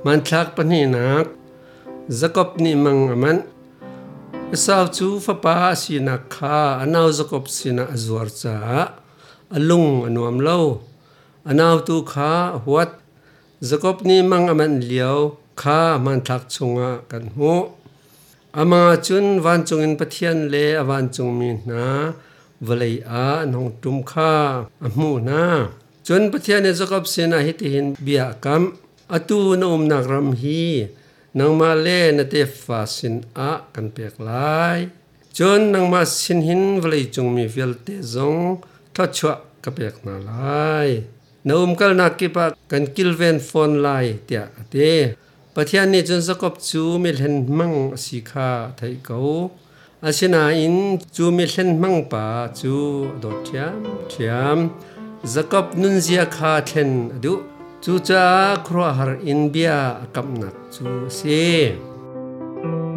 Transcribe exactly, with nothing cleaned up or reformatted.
มันทักปนีนักจักบนี่มังมันสาวจูฟป้าสินักข้าอนาวจักบสินะจวรจ้าอลุงอนวมเล่าอนาวตูข้าหัวจักบนี่มังมันเลี้ยวข้ามันทักชงะกันหูอามาจุนวันจงอินปะเทียนเลอวันจงมีนะวลัยอานองตุมข้าอมูนะจนปะเทียนจักบสินะฮิติหินเบียกัมอตูนอุมนักรำฮีนางมาเลนเตฟาสินอากันเปียกลายจนนางมาสินหินวลัยจงมีฟิลเตจงทัดชัวกับเปียกนาลายนอุมกัลนักกิปะกันกิลเวนฟอนลายเตียเตปะเทียนนี้จนสกบจูมิลเห็นมังสิกาไทยเกาอาชินาอินจูมิลเห็นมังป่าจูดอดยามเทียมสกบนุนเสียคาเทนดูจูจ้าครัวหาร์อินเบียกับนักจูเซ